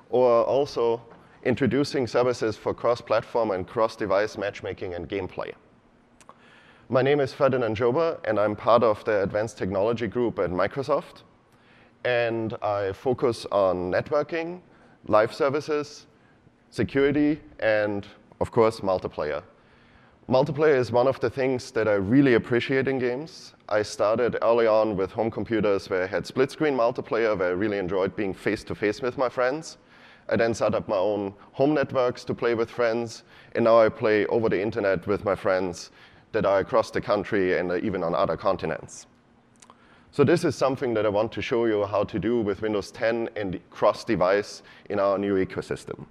or also introducing services for cross-platform and cross-device matchmaking and gameplay. My name is Ferdinand Jober, and I'm part of the Advanced Technology Group at Microsoft. And I focus on networking, live services, security, and of course, multiplayer. Multiplayer is one of the things that I really appreciate in games. I started early on with home computers where I had split-screen multiplayer, where I really enjoyed being face-to-face with my friends. I then set up my own home networks to play with friends, and now I play over the internet with my friends that are across the country and even on other continents. So this is something that I want to show you how to do with Windows 10 and cross-device in our new ecosystem.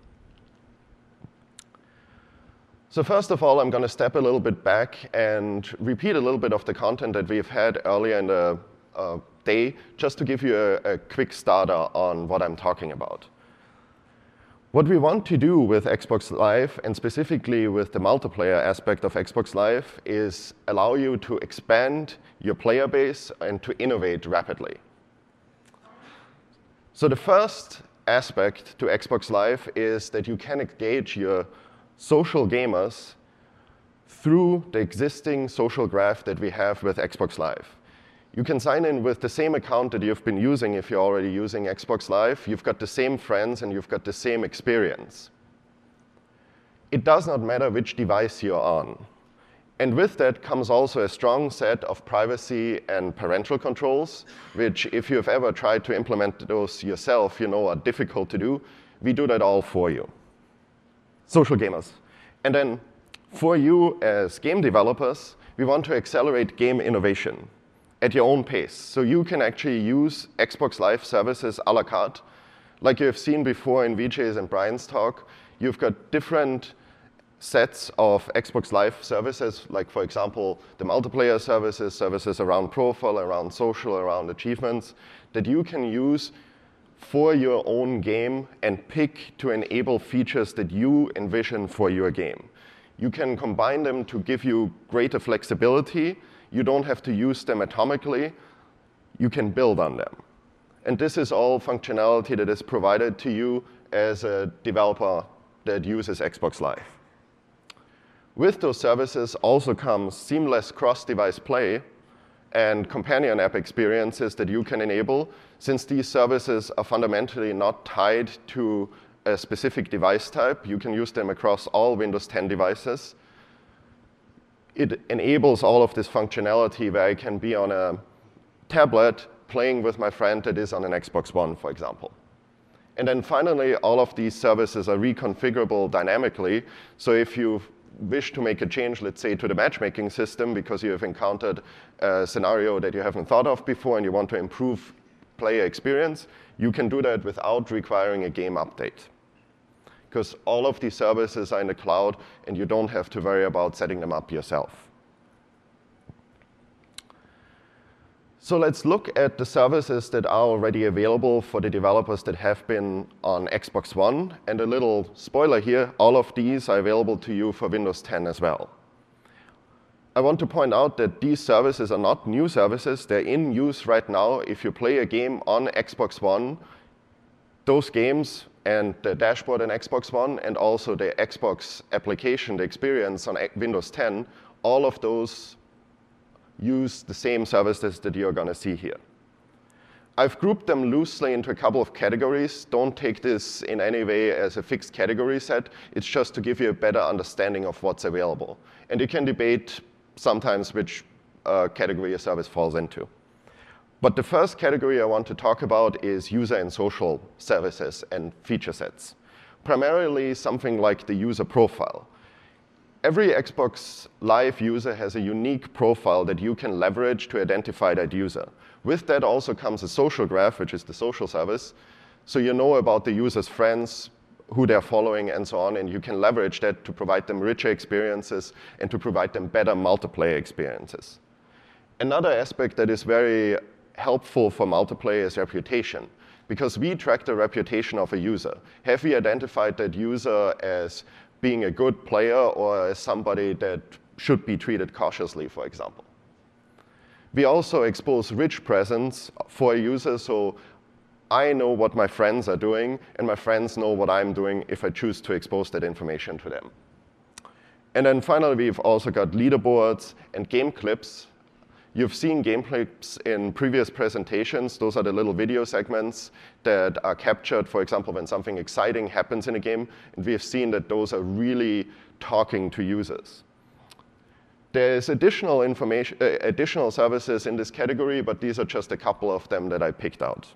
So first of all, I'm going to step a little bit back and repeat a little bit of the content that we've had earlier in the day, just to give you a quick starter on what I'm talking about. What we want to do with Xbox Live, and specifically with the multiplayer aspect of Xbox Live, is allow you to expand your player base and to innovate rapidly. So the first aspect to Xbox Live is that you can engage your social gamers through the existing social graph that we have with Xbox Live. You can sign in with the same account that you've been using if you're already using Xbox Live. You've got the same friends and you've got the same experience. It does not matter which device you're on. And with that comes also a strong set of privacy and parental controls, which if you've ever tried to implement those yourself, you know are difficult to do. We do that all for you. Social gamers. And then for you as game developers, we want to accelerate game innovation at your own pace. So you can actually use Xbox Live services a la carte. Like you have seen before in Vijay's and Brian's talk, you've got different sets of Xbox Live services, like for example, the multiplayer services, services around profile, around social, around achievements, that you can use for your own game and pick to enable features that you envision for your game. You can combine them to give you greater flexibility. You don't have to use them atomically. You can build on them. And this is all functionality that is provided to you as a developer that uses Xbox Live. With those services also comes seamless cross-device play and companion app experiences that you can enable, since these services are fundamentally not tied to a specific device type. You can use them across all Windows 10 devices. It enables all of this functionality where I can be on a tablet playing with my friend that is on an Xbox One, for example. And then finally, all of these services are reconfigurable dynamically. So if you wish to make a change, let's say, to the matchmaking system because you have encountered a scenario that you haven't thought of before and you want to improve player experience, you can do that without requiring a game update. Because all of these services are in the cloud and you don't have to worry about setting them up yourself. So let's look at the services that are already available for the developers that have been on Xbox One. And a little spoiler here, all of these are available to you for Windows 10 as well. I want to point out that these services are not new services. They're in use right now. If you play a game on Xbox One, those games and the dashboard on Xbox One and also the Xbox application, the experience on Windows 10, all of those use the same services that you're going to see here. I've grouped them loosely into a couple of categories. Don't take this in any way as a fixed category set. It's just to give you a better understanding of what's available. And you can debate sometimes which category a service falls into. But the first category I want to talk about is user and social services and feature sets. Primarily something like the user profile. Every Xbox Live user has a unique profile that you can leverage to identify that user. With that also comes a social graph, which is the social service. So you know about the user's friends, who they're following, and so on, and you can leverage that to provide them richer experiences and to provide them better multiplayer experiences. Another aspect that is very helpful for multiplayer is reputation, because we track the reputation of a user. Have we identified that user as being a good player or as somebody that should be treated cautiously, for example? We also expose rich presence for a user, so I know what my friends are doing, and my friends know what I'm doing if I choose to expose that information to them. And then finally, we've also got leaderboards and game clips. You've seen game clips in previous presentations. Those are the little video segments that are captured, for example, when something exciting happens in a game. And we have seen that those are really talking to users. There's additional services in this category, but these are just a couple of them that I picked out.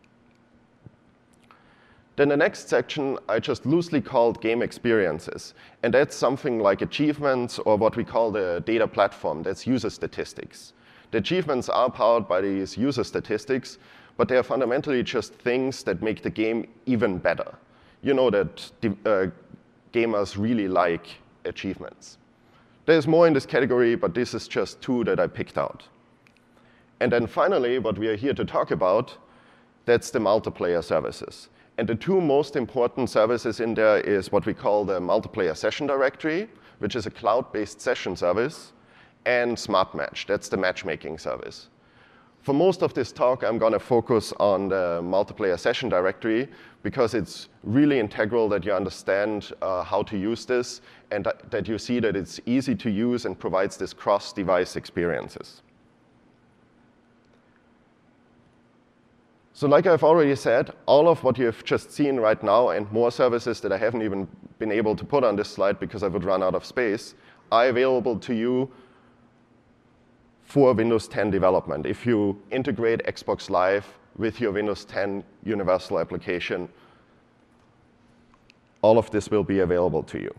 Then the next section I just loosely called game experiences. And that's something like achievements or what we call the data platform. That's user statistics. The achievements are powered by these user statistics, but they are fundamentally just things that make the game even better. You know that gamers really like achievements. There's more in this category, but this is just two that I picked out. And then finally, what we are here to talk about, that's the multiplayer services. And the two most important services in there is what we call the multiplayer session directory, which is a cloud-based session service, and Smart Match, that's the matchmaking service. For most of this talk, I'm going to focus on the multiplayer session directory because it's really integral that you understand how to use this and that you see that it's easy to use and provides this cross-device experiences. So like I've already said, all of what you've just seen right now and more services that I haven't even been able to put on this slide because I would run out of space are available to you for Windows 10 development. If you integrate Xbox Live with your Windows 10 universal application, all of this will be available to you.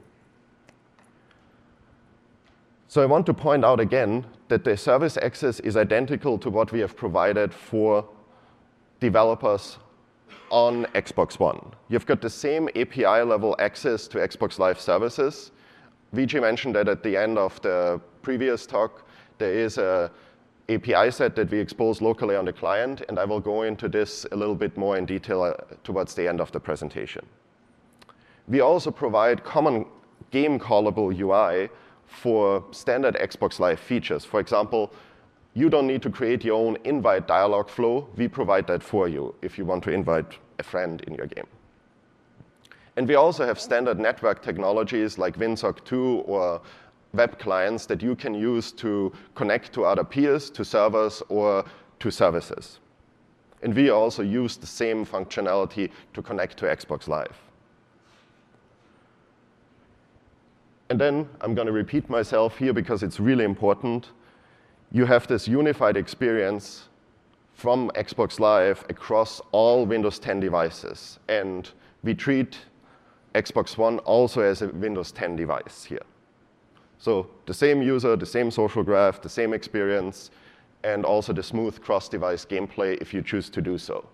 So I want to point out again that the service access is identical to what we have provided for developers on Xbox One. You've got the same API level access to Xbox Live services. Vijay mentioned that at the end of the previous talk, there is an API set that we expose locally on the client, and I will go into this a little bit more in detail towards the end of the presentation. We also provide common game callable UI for standard Xbox Live features. For example, you don't need to create your own invite dialog flow. We provide that for you if you want to invite a friend in your game. And we also have standard network technologies like WinSock 2 or web clients that you can use to connect to other peers, to servers, or to services. And we also use the same functionality to connect to Xbox Live. And then I'm going to repeat myself here because it's really important. You have this unified experience from Xbox Live across all Windows 10 devices. And we treat Xbox One also as a Windows 10 device here. So the same user, the same social graph, the same experience, and also the smooth cross-device gameplay if you choose to do so.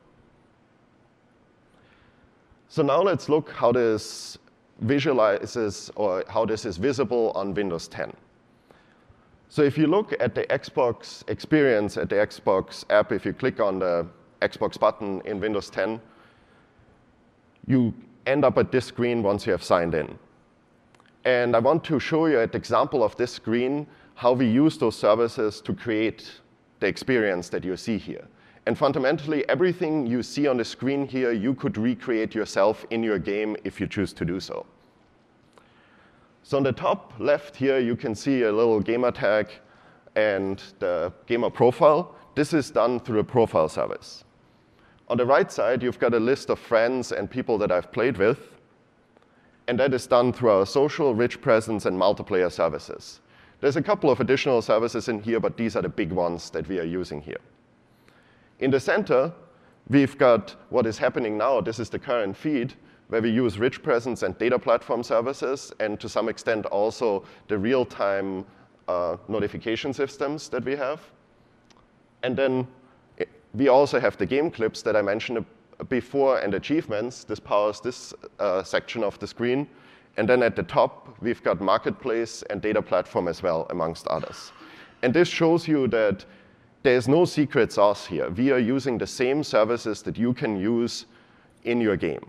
So now let's look how this visualizes or how this is visible on Windows 10. So if you look at the Xbox experience at the Xbox app, if you click on the Xbox button in Windows 10, you end up at this screen once you have signed in. And I want to show you an example of this screen, how we use those services to create the experience that you see here. And fundamentally, everything you see on the screen here, you could recreate yourself in your game if you choose to do so. So on the top left here, you can see a little gamer tag and the gamer profile. This is done through a profile service. On the right side, you've got a list of friends and people that I've played with. And that is done through our social, rich presence, and multiplayer services. There's a couple of additional services in here, but these are the big ones that we are using here. In the center, we've got what is happening now. This is the current feed, where we use rich presence and data platform services, and to some extent also the real-time notification systems that we have. And then we also have the game clips that I mentioned before and achievements. This powers this section of the screen. And then at the top, we've got marketplace and data platform as well, amongst others. And this shows you that there's no secret sauce here. We are using the same services that you can use in your game.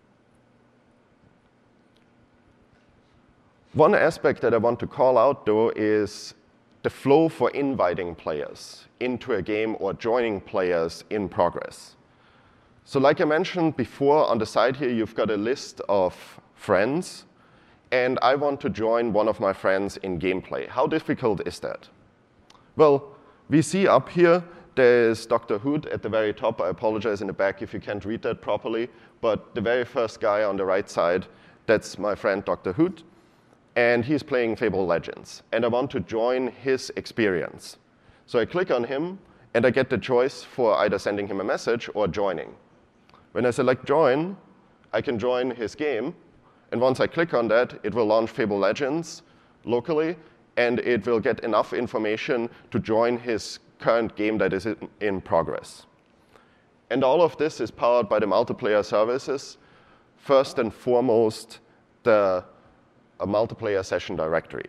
One aspect that I want to call out, though, is the flow for inviting players into a game or joining players in progress. So like I mentioned before, on the side here, you've got a list of friends, and I want to join one of my friends in gameplay. How difficult is that? Well, we see up here, there's Dr. Hood at the very top. I apologize in the back if you can't read that properly, but the very first guy on the right side, that's my friend Dr. Hood, and he's playing Fable Legends, and I want to join his experience. So I click on him, and I get the choice for either sending him a message or joining. When I select join, I can join his game, and once I click on that, it will launch Fable Legends locally, and it will get enough information to join his current game that is in progress. And all of this is powered by the multiplayer services. First and foremost, a multiplayer session directory.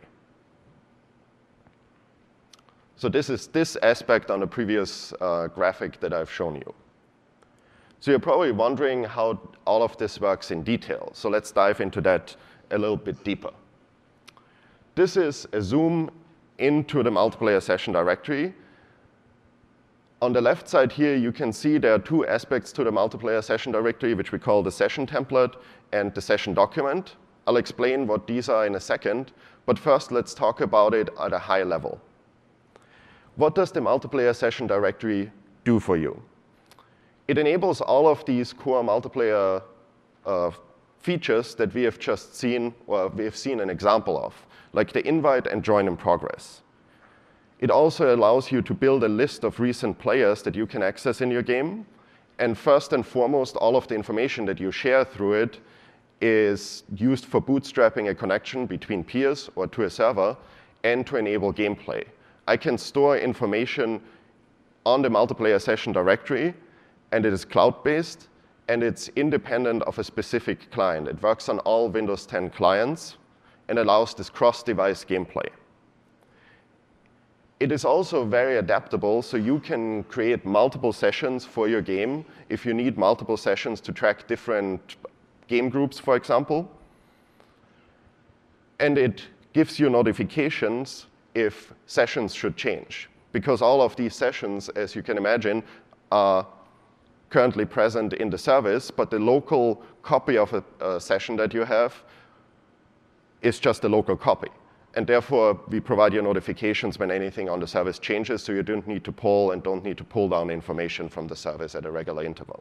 So this is this aspect on the previous graphic that I've shown you. So you're probably wondering how all of this works in detail. So let's dive into that a little bit deeper. This is a zoom into the multiplayer session directory. On the left side here, you can see there are two aspects to the multiplayer session directory, which we call the session template and the session document. I'll explain what these are in a second, but first let's talk about it at a high level. What does the multiplayer session directory do for you? It enables all of these core multiplayer features that we have just seen, or we have seen an example of, like the invite and join in progress. It also allows you to build a list of recent players that you can access in your game. And first and foremost, all of the information that you share through it is used for bootstrapping a connection between peers or to a server and to enable gameplay. I can store information on the multiplayer session directory, and it is cloud-based, and it's independent of a specific client. It works on all Windows 10 clients and allows this cross-device gameplay. It is also very adaptable, so you can create multiple sessions for your game if you need multiple sessions to track different game groups, for example. And it gives you notifications if sessions should change, because all of these sessions, as you can imagine, are currently present in the service, but the local copy of a session that you have is just a local copy. And therefore, we provide you notifications when anything on the service changes, so you don't need to pull and don't need to pull down information from the service at a regular interval.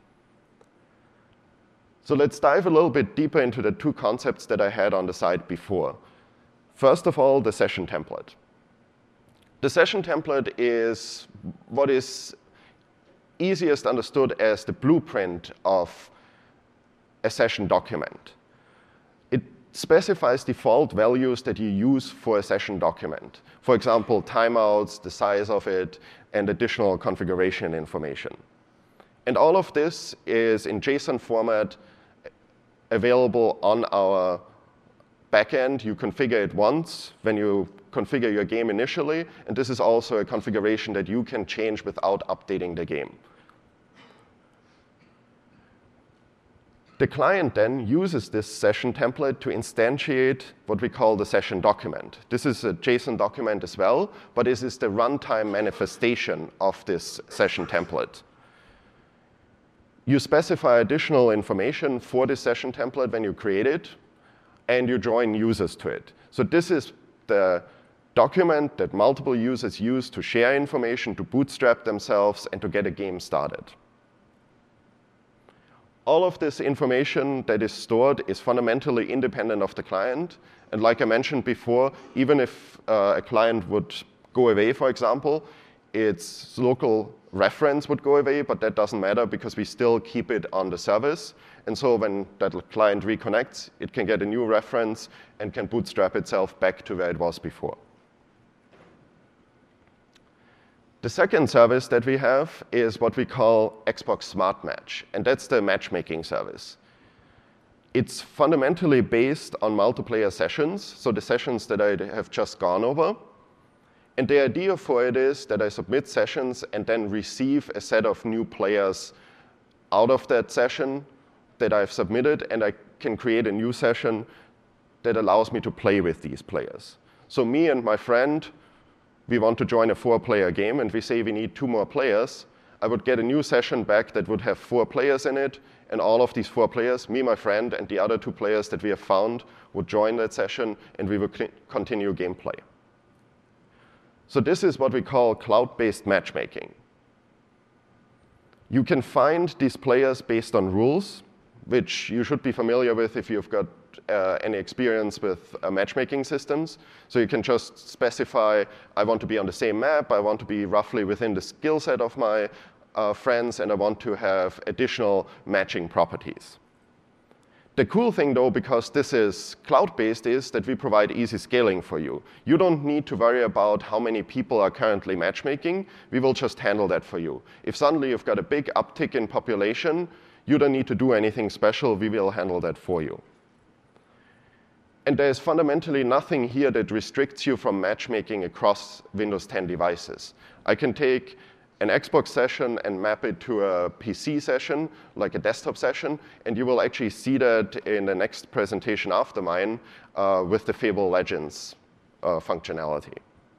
So let's dive a little bit deeper into the two concepts that I had on the side before. First of all, the session template. The session template is what is easiest understood as the blueprint of a session document. It specifies default values that you use for a session document. For example, timeouts, the size of it, and additional configuration information. And all of this is in JSON format available on our backend. You configure it once when you configure your game initially, and this is also a configuration that you can change without updating the game. The client then uses this session template to instantiate what we call the session document. This is a JSON document as well, but this is the runtime manifestation of this session template. You specify additional information for this session template when you create it, and you join users to it. So this is the document that multiple users use to share information, to bootstrap themselves, and to get a game started. All of this information that is stored is fundamentally independent of the client. And like I mentioned before, even if a client would go away, for example, its local reference would go away, but that doesn't matter because we still keep it on the service. And so when that client reconnects, it can get a new reference and can bootstrap itself back to where it was before. The second service that we have is what we call Xbox Smart Match, and that's the matchmaking service. It's fundamentally based on multiplayer sessions, so the sessions that I have just gone over. And the idea for it is that I submit sessions and then receive a set of new players out of that session that I've submitted, and I can create a new session that allows me to play with these players. So me and my friend, we want to join a 4-player game, and we say we need 2 more players. I would get a new session back that would have 4 players in it, and all of these 4 players, me, my friend, and the other 2 players that we have found, would join that session, and we would continue gameplay. So this is what we call cloud-based matchmaking. You can find these players based on rules, which you should be familiar with if you've got any experience with matchmaking systems. So you can just specify, I want to be on the same map, I want to be roughly within the skill set of my friends, and I want to have additional matching properties. The cool thing, though, because this is cloud-based, is that we provide easy scaling for you. You don't need to worry about how many people are currently matchmaking. We will just handle that for you. If suddenly you've got a big uptick in population, you don't need to do anything special. We will handle that for you. And there's fundamentally nothing here that restricts you from matchmaking across Windows 10 devices. I can take an Xbox session and map it to a PC session, like a desktop session, and you will actually see that in the next presentation after mine with the Fable Legends functionality.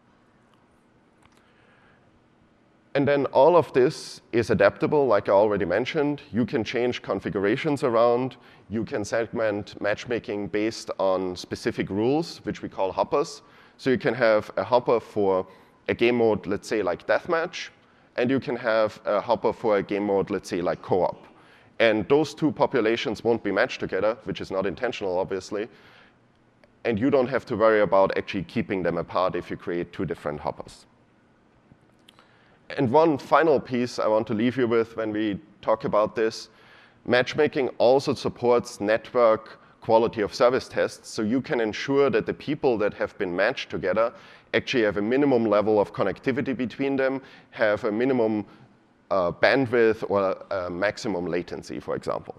And then all of this is adaptable, like I already mentioned. You can change configurations around. You can segment matchmaking based on specific rules, which we call hoppers. So you can have a hopper for a game mode, let's say, like deathmatch, and you can have a hopper for a game mode, let's say, like co-op. And those 2 populations won't be matched together, which is not intentional, obviously. And you don't have to worry about actually keeping them apart if you create 2 different hoppers. And one final piece I want to leave you with when we talk about this, matchmaking also supports network quality of service tests, so you can ensure that the people that have been matched together actually have a minimum level of connectivity between them, have a minimum bandwidth or a maximum latency, for example.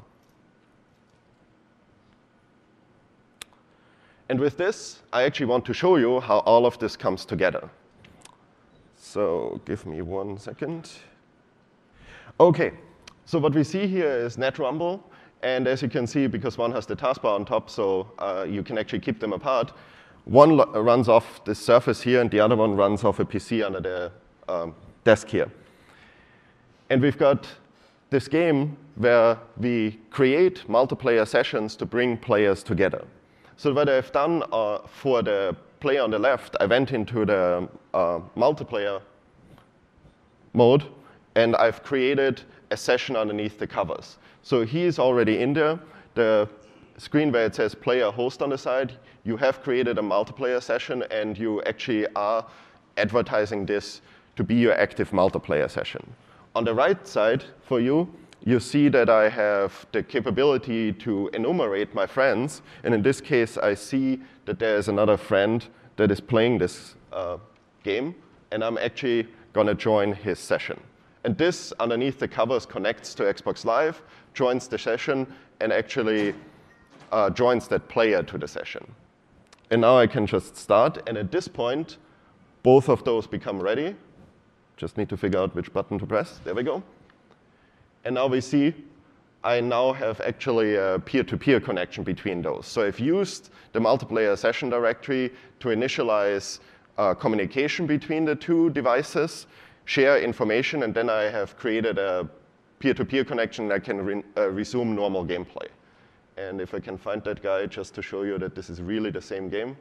And with this, I actually want to show you how all of this comes together. So give me 1 second. OK, so what we see here is NetRumble. And as you can see, because one has the taskbar on top, so you can actually keep them apart, one runs off this surface here, and the other one runs off a PC under the desk here. And we've got this game where we create multiplayer sessions to bring players together. So what I've done for the player on the left, I went into the multiplayer mode, and I've created a session underneath the covers. So he is already in there. The screen where it says player host on the side, you have created a multiplayer session, and you actually are advertising this to be your active multiplayer session. On the right side for you, you see that I have the capability to enumerate my friends. And in this case, I see that there is another friend that is playing this game, and I'm actually going to join his session. And this, underneath the covers, connects to Xbox Live, joins the session, and actually joins that player to the session. And now I can just start. And at this point, both of those become ready. Just need to figure out which button to press. There we go. And now we see I now have actually a peer-to-peer connection between those. So I've used the multiplayer session directory to initialize communication between the 2 devices, share information, and then I have created a peer-to-peer connection that can resume normal gameplay. And if I can find that guy just to show you that this is really the same game.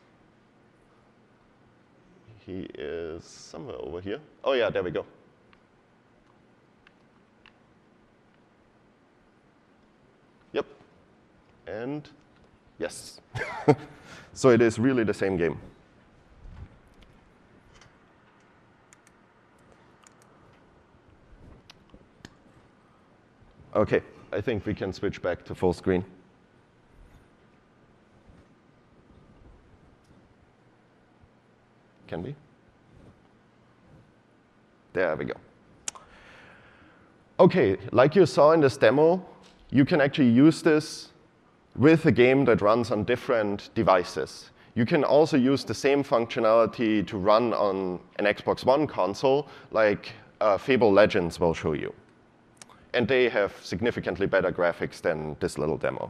He is somewhere over here. Oh, yeah, there we go. Yep. And yes. So it is really the same game. OK, I think we can switch back to full screen. Can we? There we go. OK, like you saw in this demo, you can actually use this with a game that runs on different devices. You can also use the same functionality to run on an Xbox One console, like Fable Legends will show you. And they have significantly better graphics than this little demo.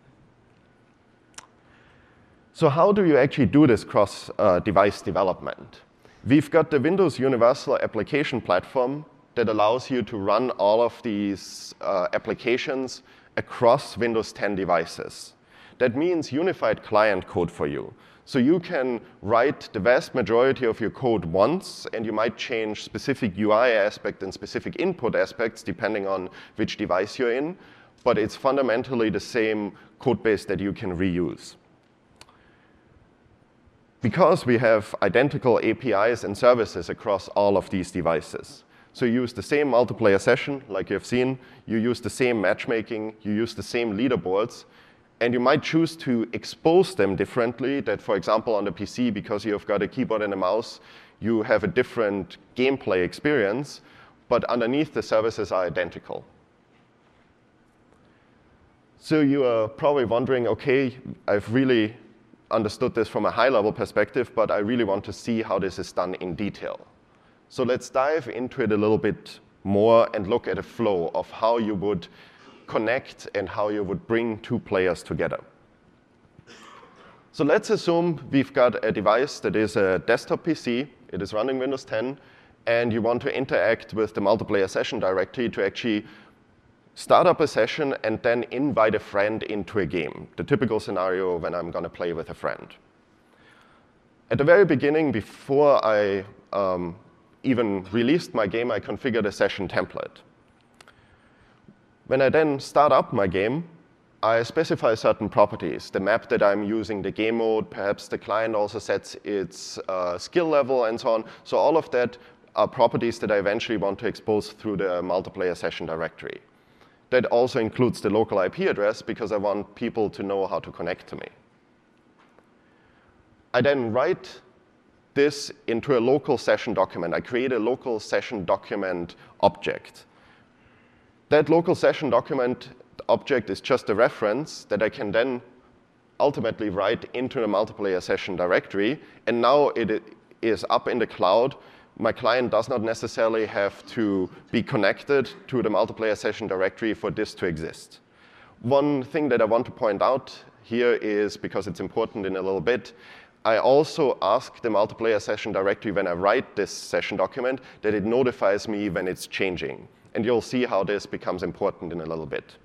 So how do you actually do this cross-device development? We've got the Windows Universal Application Platform that allows you to run all of these applications across Windows 10 devices. That means unified client code for you. So you can write the vast majority of your code once, and you might change specific UI aspects and specific input aspects depending on which device you're in, but it's fundamentally the same code base that you can reuse. Because we have identical APIs and services across all of these devices. So you use the same multiplayer session, like you've seen, you use the same matchmaking, you use the same leaderboards, and you might choose to expose them differently, that, for example, on the PC, because you've got a keyboard and a mouse, you have a different gameplay experience, but underneath the services are identical. So you are probably wondering, okay, I've really understood this from a high-level perspective, but I really want to see how this is done in detail. So let's dive into it a little bit more and look at a flow of how you would connect and how you would bring two players together. So let's assume we've got a device that is a desktop PC, it is running Windows 10, and you want to interact with the multiplayer session directory to actually start up a session and then invite a friend into a game, the typical scenario when I'm going to play with a friend. At the very beginning, before I even released my game, I configured a session template. When I then start up my game, I specify certain properties, the map that I'm using, the game mode, perhaps the client also sets its skill level and so on. So all of that are properties that I eventually want to expose through the multiplayer session directory. That also includes the local IP address because I want people to know how to connect to me. I then write this into a local session document. I create a local session document object. That local session document object is just a reference that I can then ultimately write into the multiplayer session directory, and now it is up in the cloud. My client does not necessarily have to be connected to the multiplayer session directory for this to exist. One thing that I want to point out here is, because it's important in a little bit, I also ask the multiplayer session directory when I write this session document that it notifies me when it's changing. And you'll see how this becomes important in a little bit.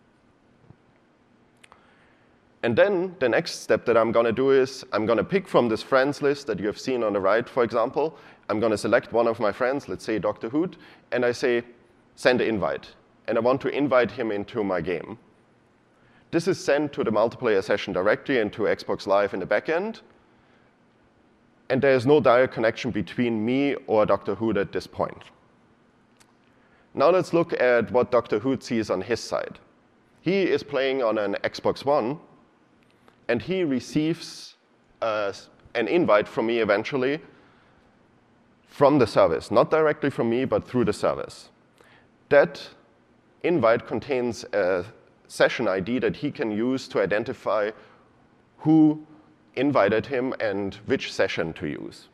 And then the next step that I'm going to do is I'm going to pick from this friends list that you have seen on the right, for example. I'm going to select one of my friends, let's say Dr. Hoot, and I say, send an invite. And I want to invite him into my game. This is sent to the multiplayer session directory and to Xbox Live in the backend. And there is no direct connection between me or Dr. Hoot at this point. Now let's look at what Dr. Hoot sees on his side. He is playing on an Xbox One, and he receives an invite from me eventually from the service. Not directly from me, but through the service. That invite contains a session ID that he can use to identify who invited him and which session to use.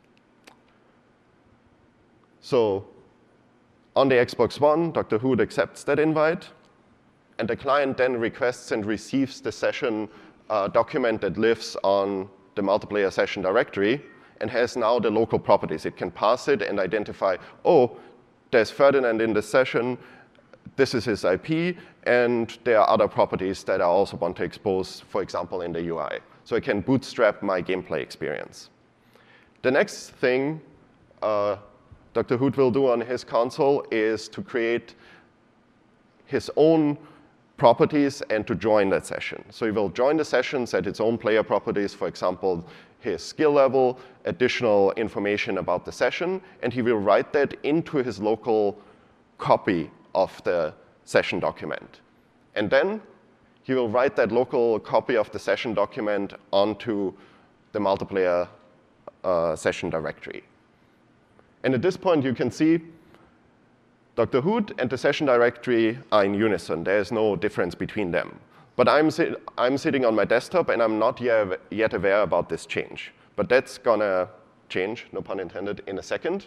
So on the Xbox One, Dr. Hoot accepts that invite, and the client then requests and receives the session document that lives on the multiplayer session directory and has now the local properties. It can parse it and identify, oh, there's Ferdinand in this session, this is his IP, and there are other properties that I also want to expose, for example, in the UI. So I can bootstrap my gameplay experience. The next thing Dr. Hoot will do on his console is to create his own properties and to join that session. So he will join the session, set its own player properties, for example, his skill level, additional information about the session, and he will write that into his local copy of the session document. And then he will write that local copy of the session document onto the multiplayer session directory. And at this point, you can see Dr. Hoot and the session directory are in unison. There is no difference between them. But I'm sitting on my desktop, and I'm not yet aware about this change. But that's going to change, no pun intended, in a second.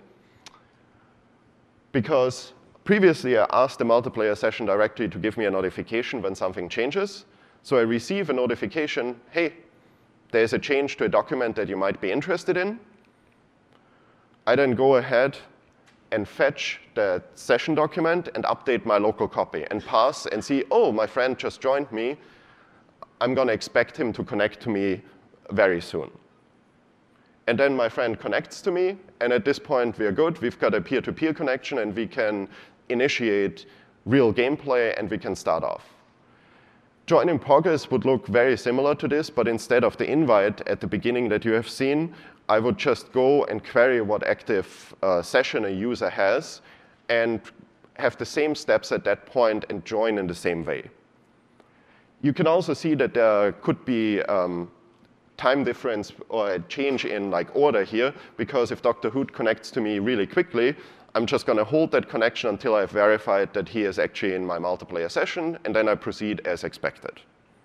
Because previously, I asked the multiplayer session directory to give me a notification when something changes. So I receive a notification, hey, there's a change to a document that you might be interested in. I then go ahead and fetch that session document and update my local copy and pass and see, oh, my friend just joined me. I'm going to expect him to connect to me very soon. And then my friend connects to me, and at this point we're good. We've got a peer-to-peer connection, and we can initiate real gameplay, and we can start off. Join in progress would look very similar to this, but instead of the invite at the beginning that you have seen, I would just go and query what active session a user has and have the same steps at that point and join in the same way. You can also see that there could be time difference or a change in like order here, because if Dr. Hoot connects to me really quickly, I'm just going to hold that connection until I've verified that he is actually in my multiplayer session, and then I proceed as expected.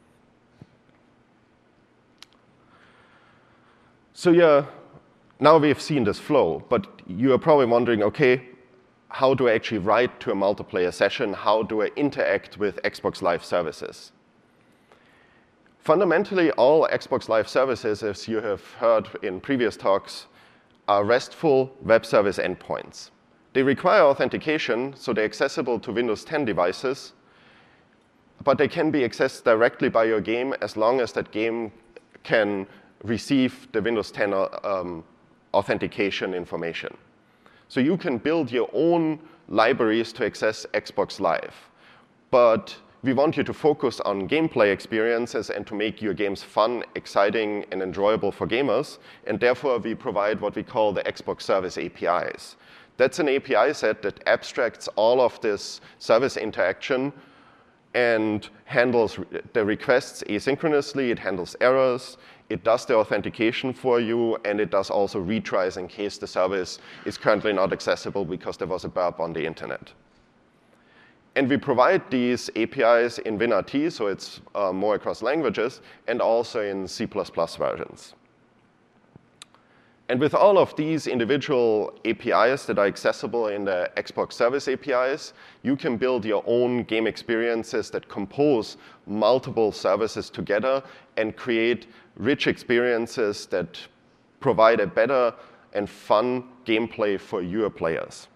So yeah, now we've seen this flow, but you are probably wondering, okay, how do I actually write to a multiplayer session? How do I interact with Xbox Live services? Fundamentally, all Xbox Live services, as you have heard in previous talks, are RESTful web service endpoints. They require authentication, so they're accessible to Windows 10 devices, but they can be accessed directly by your game as long as that game can receive the Windows 10 authentication information. So you can build your own libraries to access Xbox Live, but we want you to focus on gameplay experiences and to make your games fun, exciting, and enjoyable for gamers, and therefore we provide what we call the Xbox Service APIs. That's an API set that abstracts all of this service interaction and handles the requests asynchronously. It handles errors, it does the authentication for you, and it does also retries in case the service is currently not accessible because there was a burp on the internet. And we provide these APIs in WinRT, so it's more across languages, and also in C++ versions. And with all of these individual APIs that are accessible in the Xbox Service APIs, you can build your own game experiences that compose multiple services together and create rich experiences that provide a better and fun gameplay for your players.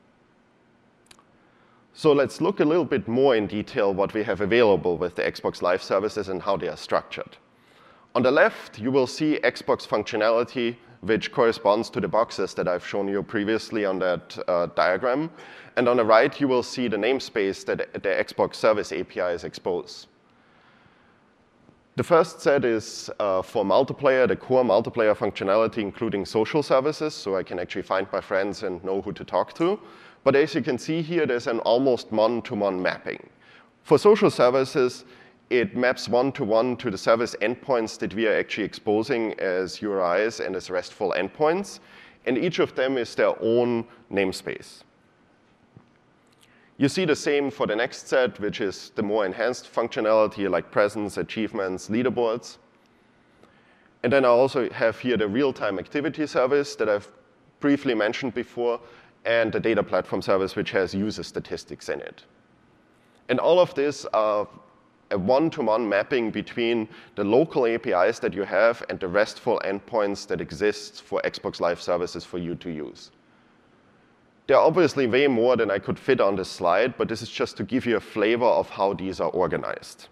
So let's look a little bit more in detail what we have available with the Xbox Live services and how they are structured. On the left, you will see Xbox functionality, which corresponds to the boxes that I've shown you previously on that diagram. And on the right, you will see the namespace that the Xbox Service APIs expose. The first set is for multiplayer, the core multiplayer functionality, including social services, so I can actually find my friends and know who to talk to. But as you can see here, there's an almost one-to-one mapping. For social services, it maps one-to-one to the service endpoints that we are actually exposing as URIs and as RESTful endpoints, and each of them is their own namespace. You see the same for the next set, which is the more enhanced functionality like presence, achievements, leaderboards. And then I also have here the real-time activity service that I've briefly mentioned before, and the data platform service, which has user statistics in it. And all of this are a one-to-one mapping between the local APIs that you have and the RESTful endpoints that exist for Xbox Live services for you to use. There are obviously way more than I could fit on this slide, but this is just to give you a flavor of how these are organized.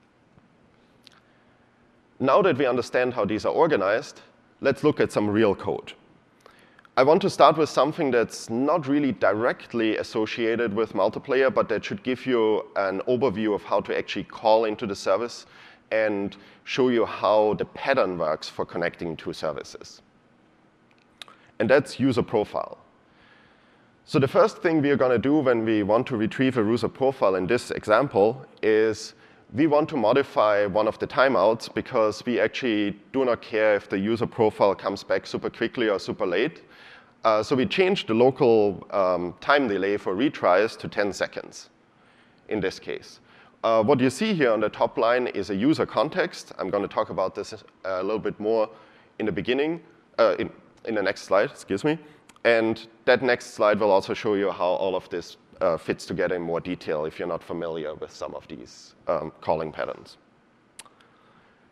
Now that we understand how these are organized, let's look at some real code. I want to start with something that's not really directly associated with multiplayer, but that should give you an overview of how to actually call into the service and show you how the pattern works for connecting two services. And that's user profile. So the first thing we are going to do when we want to retrieve a user profile in this example is we want to modify one of the timeouts because we actually do not care if the user profile comes back super quickly or super late. So we changed the local time delay for retries to 10 seconds in this case. What you see here on the top line is a user context. I'm going to talk about this a little bit more in the beginning, in the next slide, excuse me. And that next slide will also show you how all of this fits together in more detail if you're not familiar with some of these calling patterns.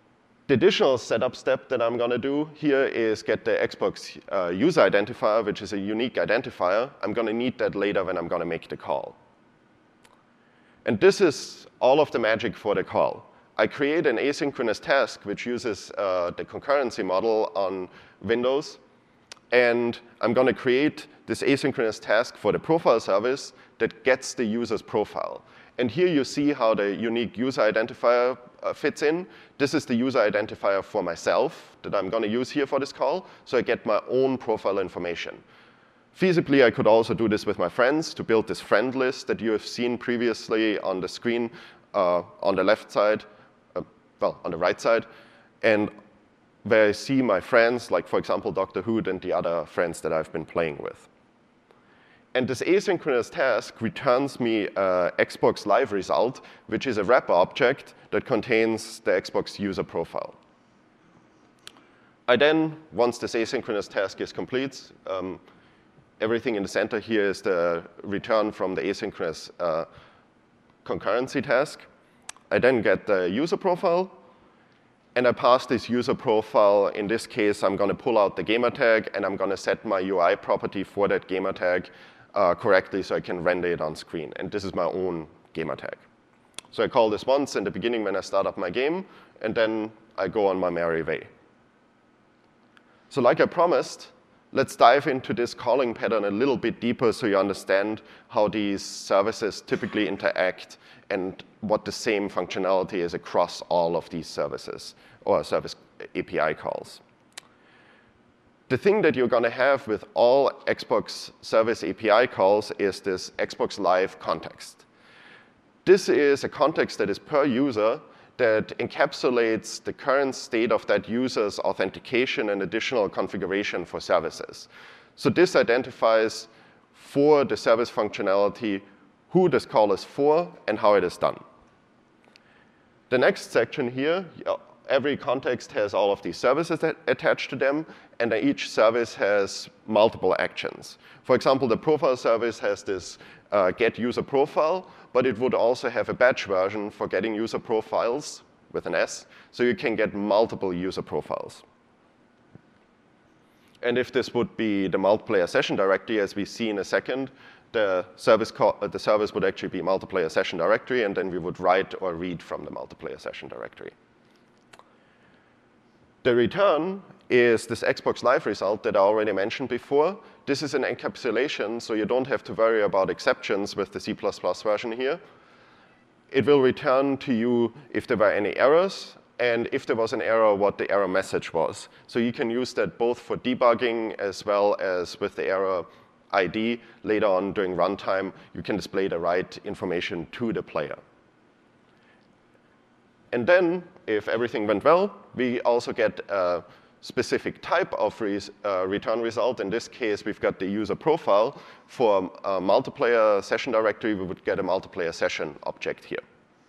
The additional setup step that I'm going to do here is get the Xbox user identifier, which is a unique identifier. I'm going to need that later when I'm going to make the call. And this is all of the magic for the call. I create an asynchronous task which uses the concurrency model on Windows. And I'm going to create this asynchronous task for the profile service that gets the user's profile. And here you see how the unique user identifier fits in. This is the user identifier for myself that I'm going to use here for this call, so I get my own profile information. Feasibly, I could also do this with my friends to build this friend list that you have seen previously on the screen on the left side, well, on the right side, and where I see my friends, like, for example, Dr. Hoot and the other friends that I've been playing with. And this asynchronous task returns me an Xbox Live result, which is a wrapper object that contains the Xbox user profile. I then, once this asynchronous task is complete, everything in the center here is the return from the asynchronous concurrency task. I then get the user profile, and I pass this user profile. In this case, I'm going to pull out the gamer tag, and I'm going to set my UI property for that gamer tag correctly so I can render it on screen. And this is my own gamer tag. So I call this once in the beginning when I start up my game, and then I go on my merry way. So like I promised, let's dive into this calling pattern a little bit deeper so you understand how these services typically interact and what the same functionality is across all of these services or service API calls. The thing that you're going to have with all Xbox Service API calls is this Xbox Live context. This is a context that is per user that encapsulates the current state of that user's authentication and additional configuration for services. So this identifies for the service functionality who this call is for and how it is done. The next section here, every context has all of these services attached to them, and each service has multiple actions. For example, the profile service has this get user profile, but it would also have a batch version for getting user profiles with an S, so you can get multiple user profiles. And if this would be the multiplayer session directory, as we see in a second, the service would actually be multiplayer session directory, and then we would write or read from the multiplayer session directory. The return is this Xbox Live result that I already mentioned before. This is an encapsulation, so you don't have to worry about exceptions with the C++ version here. It will return to you if there were any errors, and if there was an error, what the error message was. So you can use that both for debugging as well as with the error ID. Later on during runtime, you can display the right information to the player. And then, if everything went well, we also get a specific type of return result. In this case, we've got the user profile. For a multiplayer session directory, we would get a multiplayer session object here.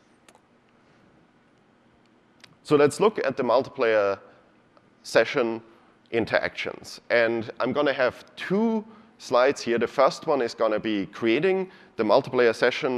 So let's look at the multiplayer session interactions. And I'm going to have two slides here. The first one is going to be creating the multiplayer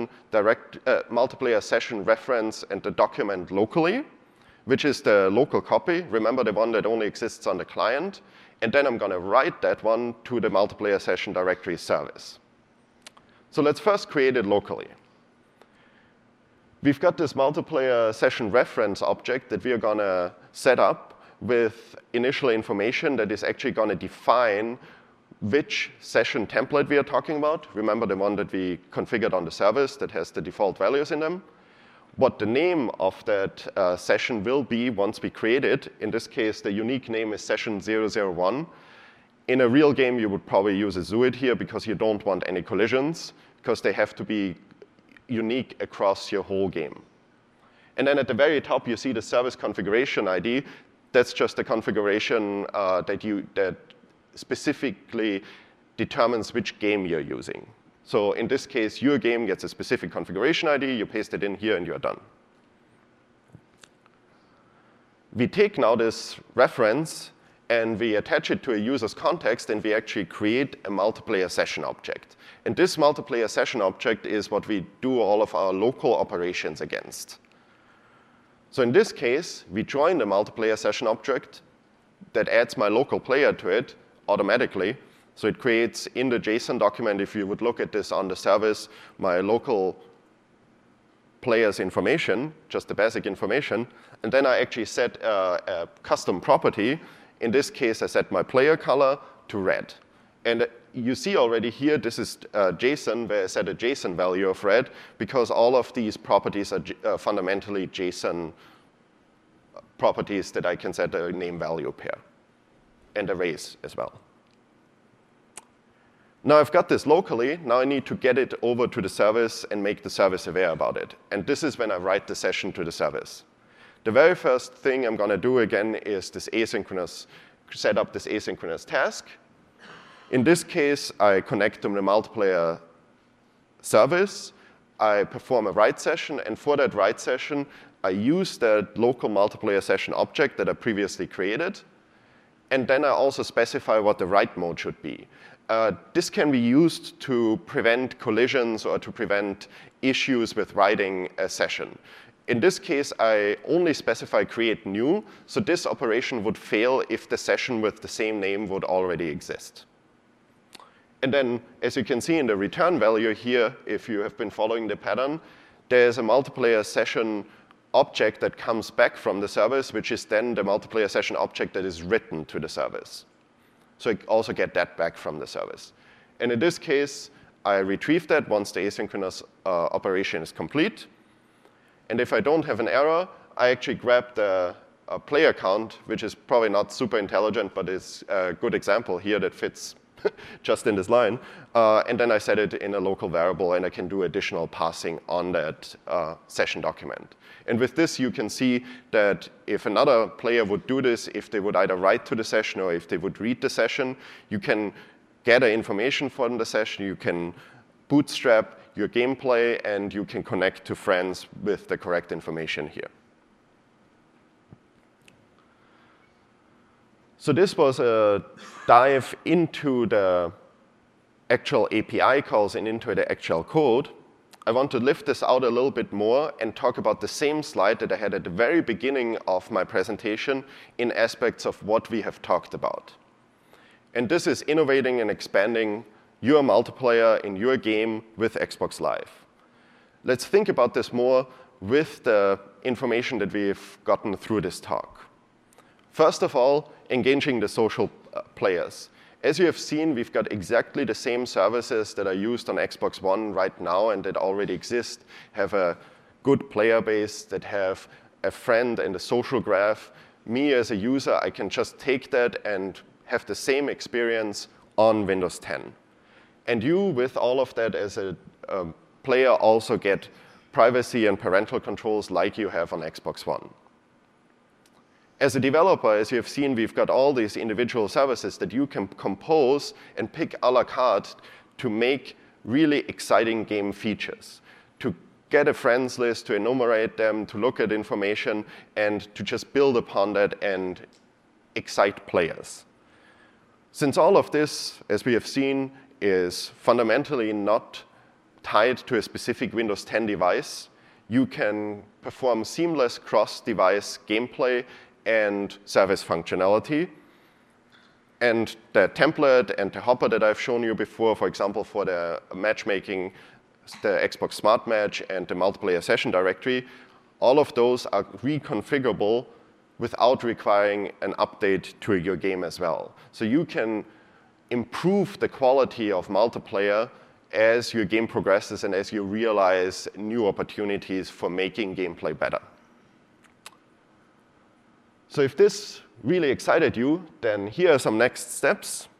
session reference and the document locally, which is the local copy. Remember, the one that only exists on the client. And then I'm going to write that one to the multiplayer session directory service. So let's first create it locally. We've got this multiplayer session reference object that we are going to set up with initial information that is actually going to define which session template we are talking about. Remember the one that we configured on the service that has the default values in them. What the name of that session will be once we create it. In this case, the unique name is session 001. In a real game, you would probably use a ZUID here because you don't want any collisions, because they have to be unique across your whole game. And then at the very top, you see the service configuration ID. That's just a configuration that specifically determines which game you're using. So in this case, your game gets a specific configuration ID. You paste it in here, and you're done. We take now this reference, and we attach it to a user's context, and we actually create a multiplayer session object. And this multiplayer session object is what we do all of our local operations against. So in this case, we join the multiplayer session object that adds my local player to it automatically. So it creates in the JSON document, if you would look at this on the service, my local player's information, just the basic information. And then I actually set a custom property. In this case, I set my player color to red. And you see already here, this is JSON, where I set a JSON value of red, because all of these properties are fundamentally JSON properties that I can set a name value pair, and arrays as well. Now I've got this locally. Now I need to get it over to the service and make the service aware about it. And this is when I write the session to the service. The very first thing I'm going to do again is this asynchronous, set up this asynchronous task. In this case, I connect to the multiplayer service. I perform a write session. And for that write session, I use the local multiplayer session object that I previously created. And then I also specify what the write mode should be. This can be used to prevent collisions or to prevent issues with writing a session. In this case, I only specify create new, so this operation would fail if the session with the same name would already exist. And then, as you can see in the return value here, if you have been following the pattern, there's a multiplayer session object that comes back from the service, which is then the multiplayer session object that is written to the service. So I also get that back from the service. And in this case, I retrieve that once the asynchronous operation is complete. And if I don't have an error, I actually grab the player count, which is probably not super intelligent, but is a good example here that fits just in this line. And then I set it in a local variable, and I can do additional passing on that session document. And with this, you can see that if another player would do this, if they would either write to the session or if they would read the session, you can gather information from the session, you can bootstrap your gameplay, and you can connect to friends with the correct information here. So this was a dive into the actual API calls and into the actual code. I want to lift this out a little bit more and talk about the same slide that I had at the very beginning of my presentation in aspects of what we have talked about. And this is innovating and expanding your multiplayer in your game with Xbox Live. Let's think about this more with the information that we've gotten through this talk. First of all, engaging the social players. As you have seen, we've got exactly the same services that are used on Xbox One right now and that already exist, have a good player base, that have a friend and a social graph. Me as a user, I can just take that and have the same experience on Windows 10. And you, with all of that as a player, also get privacy and parental controls like you have on Xbox One. As a developer, as you have seen, we've got all these individual services that you can compose and pick a la carte to make really exciting game features, to get a friends list, to enumerate them, to look at information, and to just build upon that and excite players. Since all of this, as we have seen, is fundamentally not tied to a specific Windows 10 device, you can perform seamless cross-device gameplay and service functionality. And the template and the hopper that I've shown you before, for example, for the matchmaking, the Xbox Smart Match and the multiplayer session directory, all of those are reconfigurable without requiring an update to your game as well. So you can improve the quality of multiplayer as your game progresses and as you realize new opportunities for making gameplay better. So if this really excited you, then here are some next steps.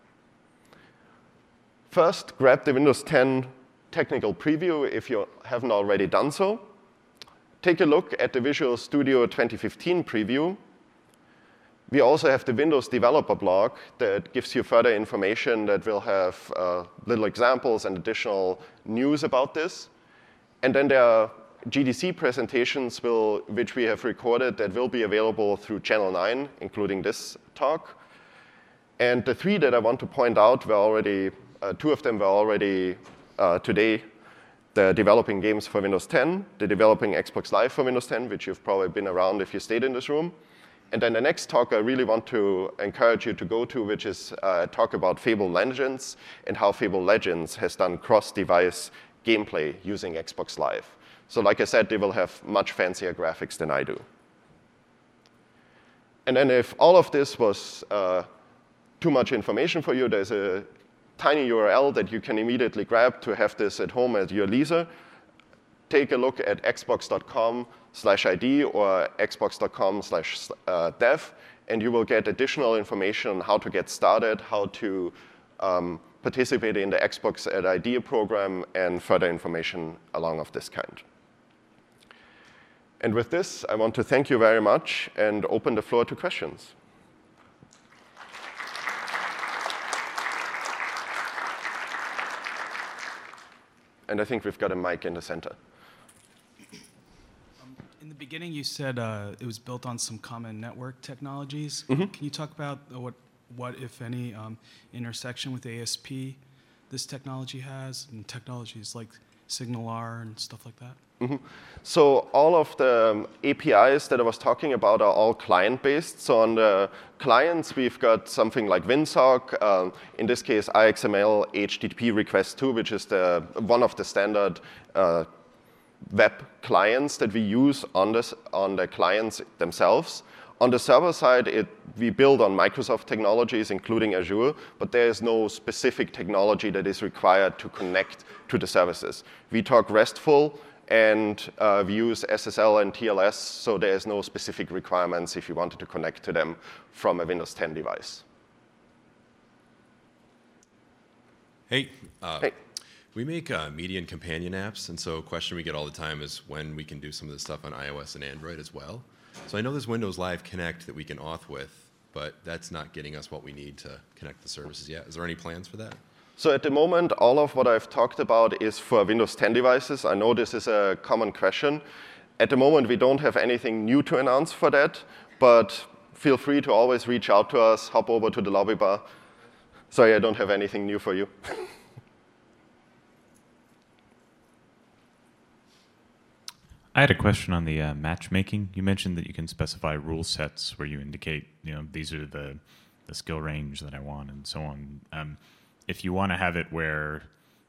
First, grab the Windows 10 technical preview if you haven't already done so. Take a look at the Visual Studio 2015 preview. We also have the Windows developer blog that gives you further information that will have little examples and additional news about this. And then there are GDC presentations which we have recorded that will be available through Channel 9, including this talk. And the three that I want to point out were already, two of them were already today They're developing games for Windows 10. They're developing Xbox Live for Windows 10, which you've probably been around if you stayed in this room. And then the next talk I really want to encourage you to go to, which is a talk about Fable Legends and how Fable Legends has done cross-device gameplay using Xbox Live. So like I said, they will have much fancier graphics than I do. And then if all of this was too much information for you, there's a tiny URL that you can immediately grab to have this at home at your leisure. Take a look at xbox.com/id or xbox.com/dev, and you will get additional information on how to get started, how to participate in the Xbox at IDEA program, and further information along of this kind. And with this, I want to thank you very much and open the floor to questions. And I think we've got a mic in the center. In the beginning, you said it was built on some common network technologies. Mm-hmm. Can you talk about what if any, intersection with ASP this technology has, and technologies like SignalR and stuff like that? Mm-hmm. So all of the APIs that I was talking about are all client-based. So on the clients, we've got something like WinSock, in this case, IXML HTTP request 2, which is one of the standard web clients that we use on the clients themselves. On the server side, we build on Microsoft technologies, including Azure, but there is no specific technology that is required to connect to the services. We talk RESTful, and we use SSL and TLS, so there is no specific requirements if you wanted to connect to them from a Windows 10 device. Hey. Hey. We make media and companion apps, and so a question we get all the time is when we can do some of this stuff on iOS and Android as well. So I know there's Windows Live Connect that we can auth with, but that's not getting us what we need to connect the services yet. Is there any plans for that? So at the moment, all of what I've talked about is for Windows 10 devices. I know this is a common question. At the moment, we don't have anything new to announce for that, but feel free to always reach out to us, hop over to the lobby bar. Sorry, I don't have anything new for you. I had a question on the matchmaking. You mentioned that you can specify rule sets where you indicate, these are the skill range that I want and so on. If you want to have it where,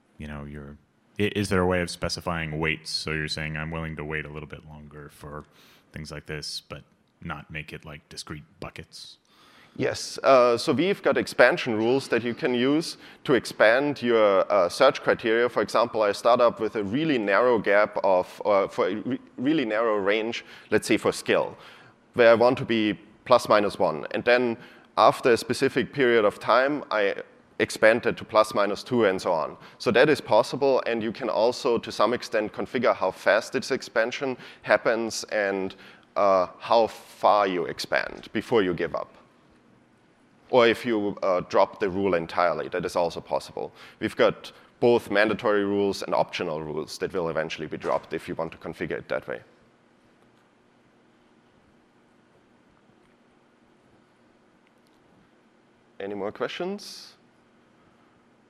is there a way of specifying weights? So you're saying I'm willing to wait a little bit longer for things like this, but not make it like discrete buckets? Yes, so we've got expansion rules that you can use to expand your search criteria. For example, I start up with a really narrow gap for a really narrow range, let's say for skill, where I want to be ±1. And then after a specific period of time, I expand it to ±2 and so on. So that is possible, and you can also, to some extent, configure how fast this expansion happens and how far you expand before you give up. Or if you drop the rule entirely, that is also possible. We've got both mandatory rules and optional rules that will eventually be dropped if you want to configure it that way. Any more questions?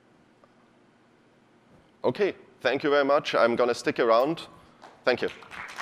OK, thank you very much. I'm going to stick around. Thank you.